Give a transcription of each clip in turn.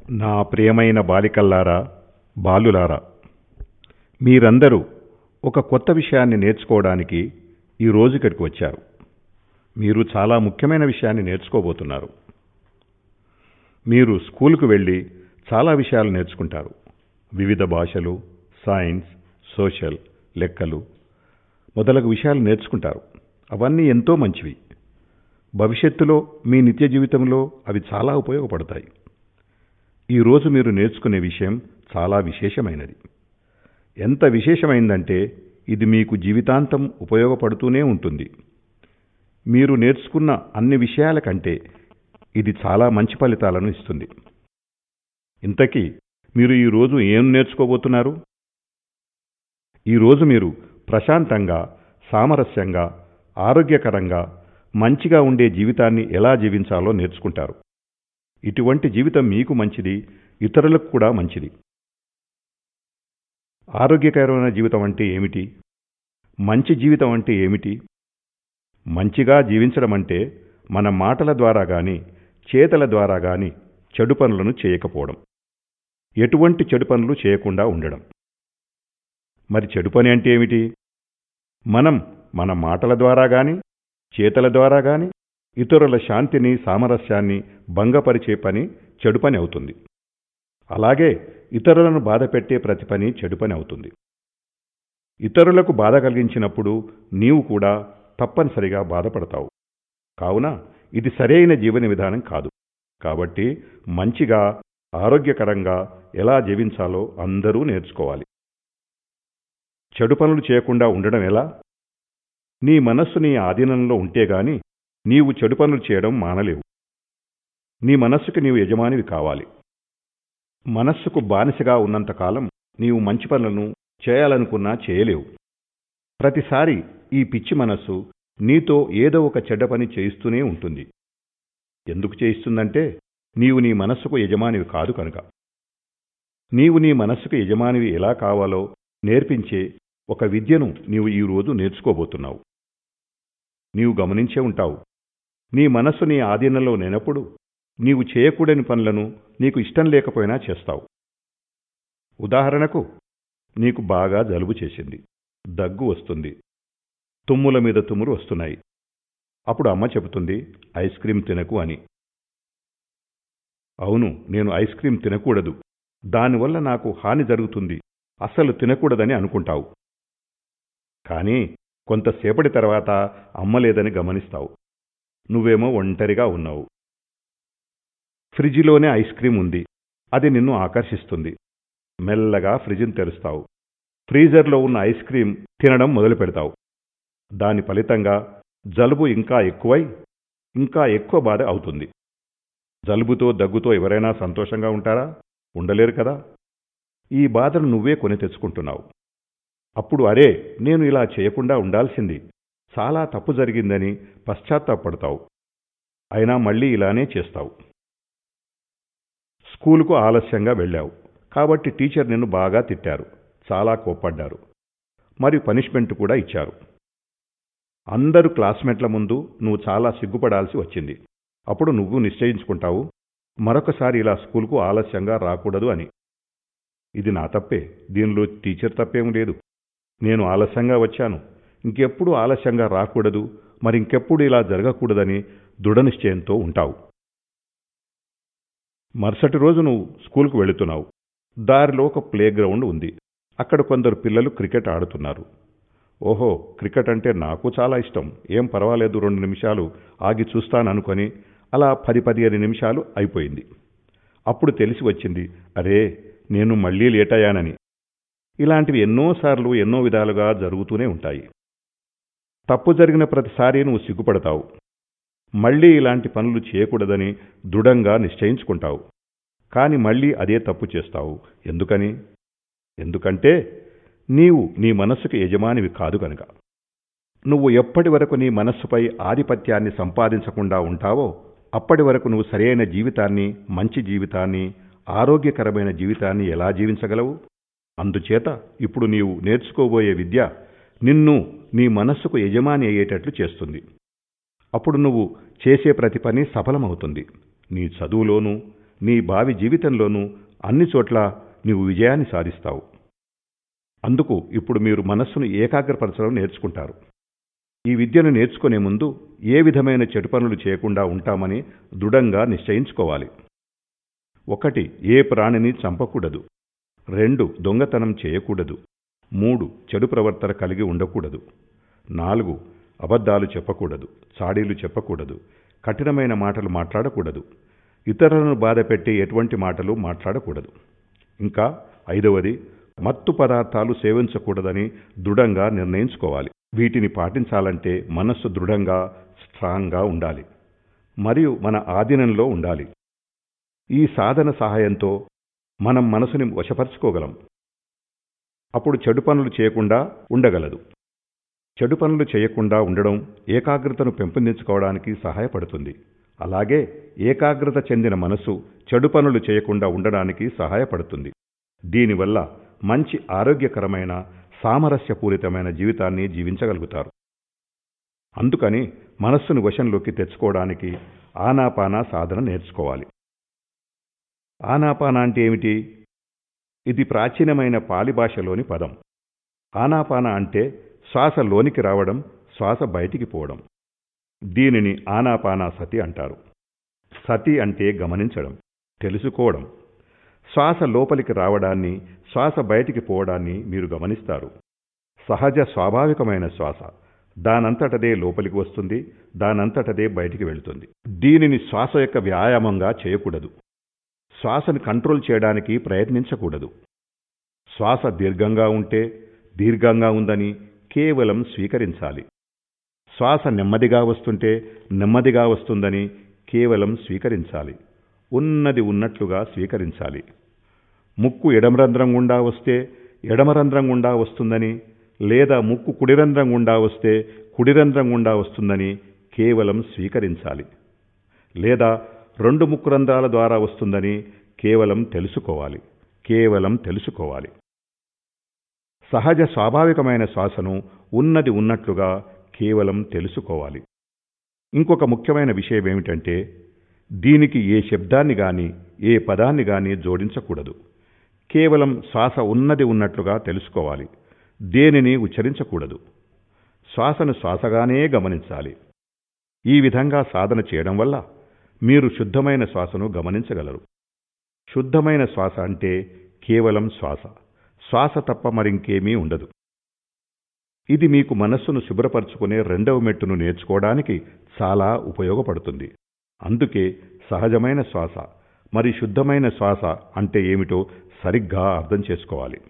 నా ప్రియమైన బాలికల్లారా, బాలులారా, మీరందరూ ఒక కొత్త విషయాన్ని నేర్చుకోవడానికి ఈ రోజు ఇక్కడికి వచ్చారు. మీరు చాలా ముఖ్యమైన విషయాన్ని నేర్చుకోబోతున్నారు. మీరు స్కూలుకు వెళ్ళి చాలా విషయాలు నేర్చుకుంటారు. వివిధ భాషలు, సైన్స్, సోషల్, లెక్కలు మొదలగు విషయాలు నేర్చుకుంటారు. అవన్నీ ఎంతో మంచివి. భవిష్యత్తులో మీ నిత్య జీవితంలో అవి చాలా ఉపయోగపడతాయి. ఈరోజు మీరు నేర్చుకునే విషయం చాలా విశేషమైనది. ఎంత విశేషమైందంటే ఇది మీకు జీవితాంతం ఉపయోగపడుతూనే ఉంటుంది. మీరు నేర్చుకున్న అన్ని విషయాల కంటే ఇది చాలా మంచి ఫలితాలను ఇస్తుంది. ఇంతకీ మీరు ఈరోజు ఏం నేర్చుకోబోతున్నారు? ఈరోజు మీరు ప్రశాంతంగా, సామరస్యంగా, ఆరోగ్యకరంగా, మంచిగా ఉండే జీవితాన్ని ఎలా జీవించాలో నేర్చుకుంటారు. ఇటువంటి జీవితం మీకు మంచిది, ఇతరులకు కూడా మంచిది. ఆరోగ్యకరమైన జీవితం అంటే ఏమిటి? మంచి జీవితం అంటే ఏమిటి? మంచిగా జీవించడం అంటే మన మాటల ద్వారా గాని, చేతల ద్వారా గాని చెడు పనులను చేయకపోవడం. ఎటువంటి చెడు పనులు చేయకుండా ఉండడం. మరి చెడు పని అంటే ఏమిటి? మనం మన మాటల ద్వారా గాని, చేతల ద్వారా గాని ఇతరుల శాంతిని, సామరస్యాన్ని భంగపరిచే పని చెడు పని అవుతుంది. అలాగే ఇతరులను బాధపెట్టే ప్రతి పని చెడు పని అవుతుంది. ఇతరులకు బాధ కలిగించినప్పుడు నీవు కూడా తప్పనిసరిగా బాధపడతావు. కావున ఇది సరైన జీవన విధానం కాదు. కాబట్టి మంచిగా, ఆరోగ్యకరంగా ఎలా జీవించాలో అందరూ నేర్చుకోవాలి. చెడు పనులు చేయకుండా ఉండడం ఎలా? నీ మనస్సు నీ ఆధీనంలో ఉంటేగాని నీవు చెడు పనులు చేయడం మానలేవు. నీ మనస్సుకి నీవు యజమానివి కావాలి. మనస్సుకు బానిసగా ఉన్నంతకాలం నీవు మంచి పనులను చేయాలనుకున్నా చేయలేవు. ప్రతిసారి ఈ పిచ్చి మనస్సు నీతో ఏదో ఒక చెడ్డ పని చేయిస్తూనే ఉంటుంది. ఎందుకు చేయిస్తుందంటే నీవు నీ మనస్సుకు యజమానివి కాదు కనుక. నీవు నీ మనస్సుకు యజమానివి ఎలా కావాలో నేర్పించే ఒక విద్యను నీవు ఈరోజు నేర్చుకోబోతున్నావు. నీవు గమనించే ఉంటావు. నీ మనస్సు నీ ఆధీనంలో లేనప్పుడు నీవు చేయకూడని పనులను నీకు ఇష్టం లేకపోయినా చేస్తావు. ఉదాహరణకు, నీకు బాగా జలుబు చేసింది, దగ్గు వస్తుంది, తుమ్ముల మీద తుమ్ములు వస్తున్నాయి. అప్పుడు అమ్మ చెబుతుంది, ఐస్ క్రీం తినకు అని. అవును, నేను ఐస్ క్రీం తినకూడదు, దానివల్ల నాకు హాని జరుగుతుంది, అస్సలు తినకూడదని అనుకుంటావు. కానీ కొంతసేపటి తర్వాత అమ్మ లేదని గమనిస్తావు. నువ్వేమో ఒంటరిగా ఉన్నావు. ఫ్రిడ్జిలోనే ఐస్ క్రీం ఉంది. అది నిన్ను ఆకర్షిస్తుంది. మెల్లగా ఫ్రిడ్జిని తెరుస్తావు. ఫ్రీజర్లో ఉన్న ఐస్ క్రీం తినడం మొదలు పెడతావు. దాని ఫలితంగా జలుబు ఇంకా ఎక్కువై ఇంకా ఎక్కువ బాధ అవుతుంది. జలుబుతో, దగ్గుతో ఎవరైనా సంతోషంగా ఉంటారా? ఉండలేరు కదా. ఈ బాధను నువ్వే కొని తెచ్చుకుంటున్నావు. అప్పుడు అరే, నేను ఇలా చేయకుండా ఉండాల్సింది, చాలా తప్పు జరిగిందని పశ్చాత్తాపడతావు. అయినా మళ్ళీ ఇలానే చేస్తావు. స్కూలుకు ఆలస్యంగా వెళ్ళావు కాబట్టి టీచర్ నిన్ను బాగా తిట్టారు, చాలా కోప్పడ్డారు, మరియు పనిష్మెంట్ కూడా ఇచ్చారు. అందరూ క్లాస్మేట్ల ముందు నువ్వు చాలా సిగ్గుపడాల్సి వచ్చింది. అప్పుడు నువ్వు నిశ్చయించుకుంటావు, మరొకసారి ఇలా స్కూలుకు ఆలస్యంగా రాకూడదు అని. ఇది నా తప్పే, దీనిలో టీచర్ తప్పేం లేదు. నేను ఆలస్యంగా వచ్చాను, ఇంకెప్పుడు ఆలస్యంగా రాకూడదు, మరింకెప్పుడు ఇలా జరగకూడదని దృఢనిశ్చయంతో ఉంటావు. మరుసటి రోజు నువ్వు స్కూలుకు వెళుతున్నావు. దారిలో ఒక ప్లే గ్రౌండ్ ఉంది. అక్కడ కొందరు పిల్లలు క్రికెట్ ఆడుతున్నారు. ఓహో, క్రికెట్ అంటే నాకు చాలా ఇష్టం, ఏం పర్వాలేదు, 2 నిమిషాలు ఆగి చూస్తాననుకొని అలా 10-15 నిమిషాలు అయిపోయింది. అప్పుడు తెలిసి వచ్చింది, అరే, నేను మళ్ళీ లేట్ అయ్యానని. ఇలాంటివి ఎన్నోసార్లు ఎన్నో విధాలుగా జరుగుతూనే ఉంటాయి. తప్పు జరిగిన ప్రతిసారి నువ్వు సిగ్గుపడతావు. మళ్ళీ ఇలాంటి పనులు చేయకూడదని దృఢంగా నిశ్చయించుకుంటావు. కాని మళ్ళీ అదే తప్పు చేస్తావు. ఎందుకని? ఎందుకంటే నీవు నీ మనస్సుకు యజమానివి కాదు కనుక. నువ్వు ఎప్పటి వరకు నీ మనస్సుపై ఆధిపత్యాన్ని సంపాదించకుండా ఉంటావో అప్పటి వరకు నువ్వు సరైన జీవితాన్ని, మంచి జీవితాన్ని, ఆరోగ్యకరమైన జీవితాన్ని ఎలా జీవించగలవు? అందుచేత ఇప్పుడు నీవు నేర్చుకోబోయే విద్య నిన్ను నీ మనస్సుకు యజమాని అయ్యేటట్లు చేస్తుంది. అప్పుడు నువ్వు చేసే ప్రతి పని సఫలమవుతుంది. నీ చదువులోనూ, నీ భావి జీవితంలోనూ అన్ని చోట్ల నీవు విజయాన్ని సాధిస్తావు. అందుకు ఇప్పుడు మీరు మనస్సును ఏకాగ్రపరచడం నేర్చుకుంటారు. ఈ విద్యను నేర్చుకునే ముందు ఏ విధమైన చెడు పనులు చేయకుండా ఉంటామని దృఢంగా నిశ్చయించుకోవాలి. 1. ఏ ప్రాణిని చంపకూడదు. 2. దొంగతనం చేయకూడదు. 3. చెడు ప్రవర్తన కలిగి ఉండకూడదు. 4. అబద్ధాలు చెప్పకూడదు. చాడీలు చెప్పకూడదు. కఠినమైన మాటలు మాట్లాడకూడదు. ఇతరులను బాధపెట్టే ఎటువంటి మాటలు మాట్లాడకూడదు. ఇంకా 5వది, మత్తు పదార్థాలు సేవించకూడదని దృఢంగా నిర్ణయించుకోవాలి. వీటిని పాటించాలంటే మనస్సు దృఢంగా, స్ట్రాంగ్గా ఉండాలి మరియు మన ఆధీనంలో ఉండాలి. ఈ సాధన సహాయంతో మనం మనసుని వశపరుచుకోగలం. అప్పుడు చెడు పనులు చేయకుండా ఉండగలదు. చెడు పనులు చేయకుండా ఉండడం ఏకాగ్రతను పెంపొందించుకోవడానికి సహాయపడుతుంది. అలాగే ఏకాగ్రత చెందిన మనసు చెడు పనులు చేయకుండా ఉండడానికి సహాయపడుతుంది. దీనివల్ల మంచి ఆరోగ్యకరమైన, సామరస్యపూరితమైన జీవితాన్ని జీవించగలుగుతారు. అందుకని మనస్సును వశంలోకి తెచ్చుకోవడానికి ఆనాపాన సాధన నేర్చుకోవాలి. ఆనాపాన అంటే ఏమిటి? ఇది ప్రాచీనమైన పాలి భాషలోని పదం. ఆనాపాన అంటే శ్వాస లోనికి రావడం, శ్వాస బయటికి పోవడం. దీనిని ఆనాపాన సతి అంటారు. సతి అంటే గమనించడం, తెలుసుకోవడం. శ్వాస లోపలికి రావడాన్ని, శ్వాస బయటికి పోవడాన్ని మీరు గమనిస్తారు. సహజ స్వాభావికమైన శ్వాస దానంతటదే లోపలికి వస్తుంది, దానంతటదే బయటికి వెళుతుంది. దీనిని శ్వాస యొక్క వ్యాయామంగా చేయకూడదు. శ్వాసను కంట్రోల్ చేయడానికి ప్రయత్నించకూడదు. శ్వాస దీర్ఘంగా ఉంటే దీర్ఘంగా ఉందని కేవలం స్వీకరించాలి. శ్వాస నెమ్మదిగా వస్తుంటే నెమ్మదిగా వస్తుందని కేవలం స్వీకరించాలి. ఉన్నది ఉన్నట్లుగా స్వీకరించాలి. ముక్కు ఎడమరంధ్రం గుండా వస్తే ఎడమరంధ్రం గుండా వస్తుందని, లేదా ముక్కు కుడిరంధ్రం గుండా వస్తే కుడిరంధ్రం గుండా వస్తుందని కేవలం స్వీకరించాలి. లేదా 2 ముక్కు రంధ్రాల ద్వారా వస్తుందని కేవలం తెలుసుకోవాలి. కేవలం తెలుసుకోవాలి. సహజ స్వాభావికమైన శ్వాసను ఉన్నది ఉన్నట్లుగా కేవలం తెలుసుకోవాలి. ఇంకొక ముఖ్యమైన విషయం ఏమిటంటే, దీనికి ఏ శబ్దాన్ని గాని, ఏ పదాన్ని గాని జోడించకూడదు. కేవలం శ్వాస ఉన్నది ఉన్నట్లుగా తెలుసుకోవాలి. దేనిని ఉచ్చరించకూడదు. శ్వాసను శ్వాసగానే గమనించాలి. ఈ విధంగా సాధన చేయడం వల్ల మీరు శుద్ధమైన శ్వాసను గమనించగలరు. శుద్ధమైన శ్వాస అంటే కేవలం శ్వాస. శ్వాస తప్ప మరింకేమీ ఉండదు. ఇది మీకు మనస్సును శుభ్రపరచుకునే 2వ మెట్టును నేర్చుకోవడానికి చాలా ఉపయోగపడుతుంది. అందుకే సహజమైన శ్వాస మరి శుద్ధమైన శ్వాస అంటే ఏమిటో సరిగ్గా అర్థం చేసుకోవాలి.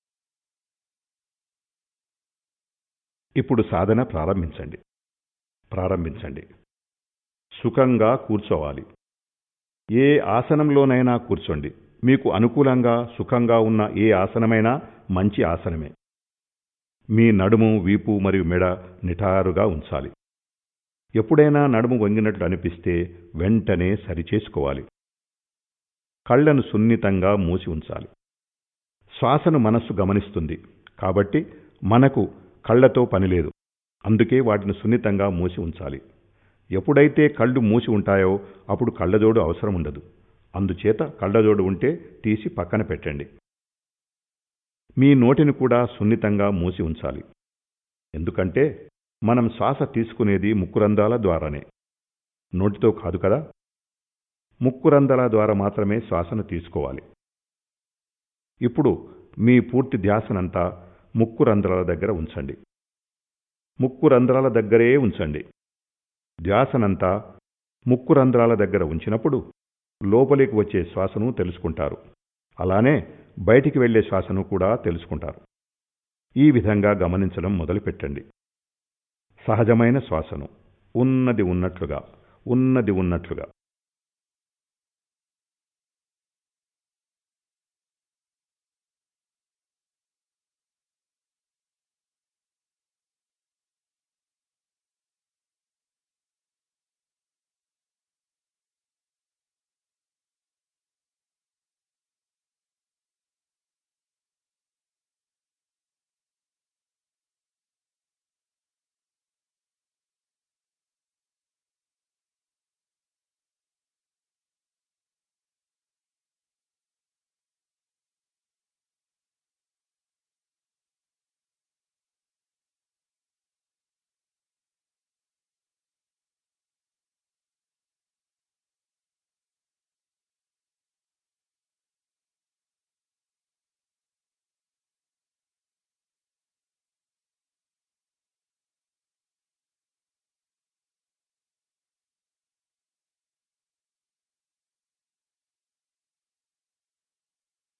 ఇప్పుడు సాధన ప్రారంభించండి. సుఖంగా కూర్చోవాలి. ఏ ఆసనంలోనైనా కూర్చోండి. మీకు అనుకూలంగా, సుఖంగా ఉన్న ఏ ఆసనమైనా మంచి ఆసనమే. మీ నడుము, వీపు మరియు మెడ నిటారుగా ఉంచాలి. ఎప్పుడైనా నడుము వంగినట్లు అనిపిస్తే వెంటనే సరిచేసుకోవాలి. కళ్లను సున్నితంగా మూసి ఉంచాలి. శ్వాసను మనస్సు గమనిస్తుంది కాబట్టి మనకు కళ్లతో పనిలేదు. అందుకే వాటిని సున్నితంగా మూసి ఉంచాలి. ఎప్పుడైతే కళ్ళు మూసి ఉంటాయో అప్పుడు కళ్ళజోడు అవసరం ఉండదు. అందుచేత కళ్ళజోడు ఉంటే తీసి పక్కన పెట్టండి. మీ నోటిని కూడా సున్నితంగా మూసి ఉంచాలి. ఎందుకంటే మనం శ్వాస తీసుకునేది ముక్కురంధ్రాల ద్వారానే, నోటితో కాదు కదా. ముక్కురంధ్రాల ద్వారా మాత్రమే శ్వాసను తీసుకోవాలి. ఇప్పుడు మీ పూర్తి ధ్యాసనంతా ముక్కురంధ్రాల దగ్గర ఉంచండి. ముక్కురంధ్రాల దగ్గరే ఉంచండి. ధ్యాసనంతా ముక్కురంధ్రాల దగ్గర ఉంచినప్పుడు లోపలికి వచ్చే శ్వాసను తెలుసుకుంటారు. అలానే బయటికి వెళ్లే శ్వాసను కూడా తెలుసుకుంటారు. ఈ విధంగా గమనించడం మొదలుపెట్టండి. సహజమైన శ్వాసను ఉన్నది ఉన్నట్లుగా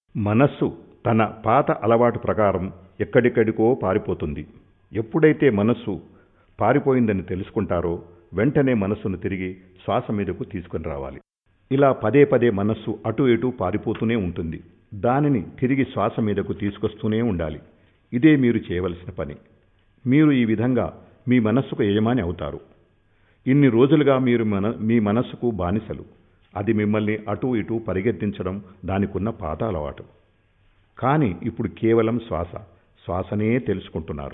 మనస్సు తన పాత అలవాటు ప్రకారం ఎక్కడికడికో పారిపోతుంది. ఎప్పుడైతే మనస్సు పారిపోయిందని తెలుసుకుంటారో వెంటనే మనస్సును తిరిగి శ్వాస మీదకు తీసుకుని రావాలి. ఇలా పదే పదే మనస్సు అటు ఇటు పారిపోతూనే ఉంటుంది. దానిని తిరిగి శ్వాస మీదకు తీసుకొస్తూనే ఉండాలి. ఇదే మీరు చేయవలసిన పని. మీరు ఈ విధంగా మీ మనస్సుకు యజమాని అవుతారు. ఇన్ని రోజులుగా మీరు మీ మనస్సుకు బానిసలు. అది మిమ్మల్ని అటు ఇటు పరిగెత్తించడం దానికున్న పాత అలవాటు. కానీ ఇప్పుడు కేవలం శ్వాసనే తెలుసుకుంటున్నారు.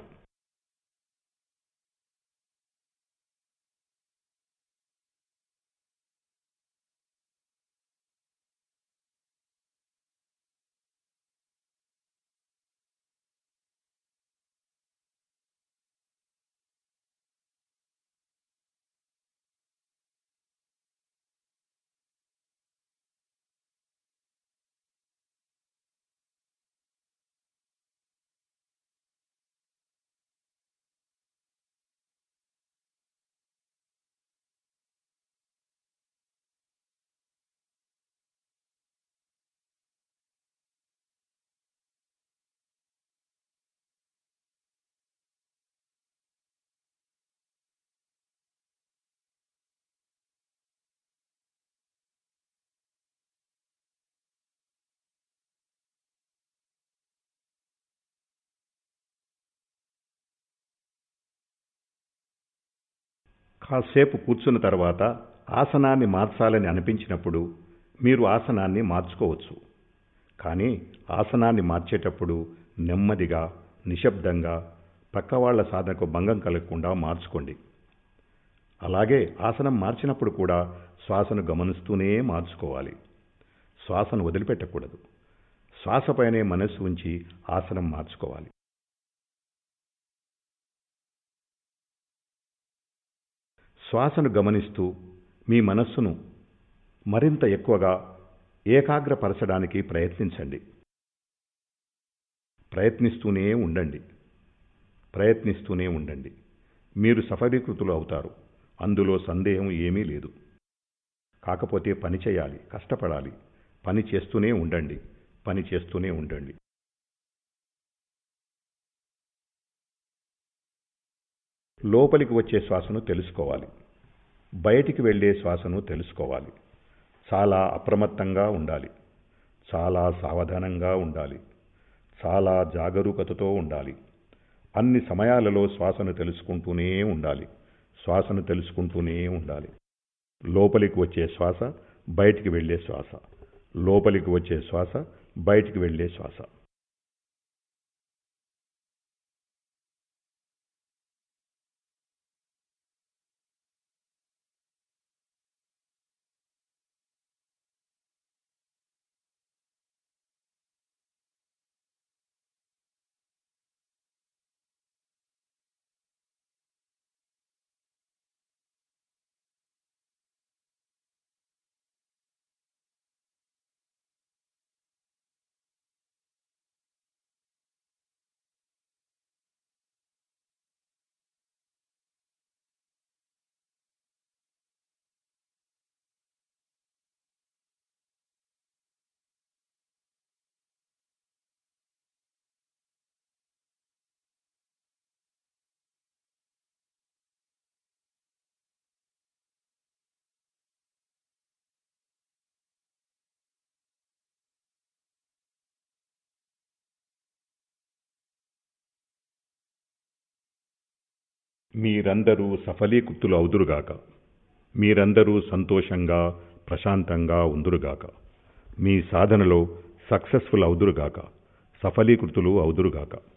కాసేపు కూర్చున్న తర్వాత ఆసనాన్ని మార్చాలని అనిపించినప్పుడు మీరు ఆసనాన్ని మార్చుకోవచ్చు. కానీ ఆసనాన్ని మార్చేటప్పుడు నెమ్మదిగా, నిశ్శబ్దంగా, పక్కవాళ్ల సాధనకు భంగం కలగకుండా మార్చుకోండి. అలాగే ఆసనం మార్చినప్పుడు కూడా శ్వాసను గమనిస్తూనే మార్చుకోవాలి. శ్వాసను వదిలిపెట్టకూడదు. శ్వాసపైనే మనస్సు ఉంచి ఆసనం మార్చుకోవాలి. శ్వాసను గమనిస్తూ మీ మనస్సును మరింత ఎక్కువగా ఏకాగ్రపరచడానికి ప్రయత్నించండి. ప్రయత్నిస్తూనే ఉండండి. మీరు సఫలీకృతులు అవుతారు. అందులో సందేహం ఏమీ లేదు. కాకపోతే పని చేయాలి, కష్టపడాలి. పని చేస్తూనే ఉండండి. లోపలికి వచ్చే శ్వాసను తెలుసుకోవాలి. బయటికి వెళ్ళే శ్వాసను తెలుసుకోవాలి. చాలా అప్రమత్తంగా ఉండాలి. చాలా సావధానంగా ఉండాలి. చాలా జాగరూకతతో ఉండాలి. అన్ని సమయాలలో శ్వాసను తెలుసుకుంటూనే ఉండాలి. లోపలికి వచ్చే శ్వాస, బయటికి వెళ్ళే శ్వాస. లోపలికి వచ్చే శ్వాస, బయటికి వెళ్ళే శ్వాస. మీరందరూ సఫలీకృతులు అవుదురుగాక. మీరందరూ సంతోషంగా, ప్రశాంతంగా ఉందురుగాక. మీ సాధనలో సక్సెస్ఫుల్ అవుదురుగాక. సఫలీకృతులు అవుదురుగాక.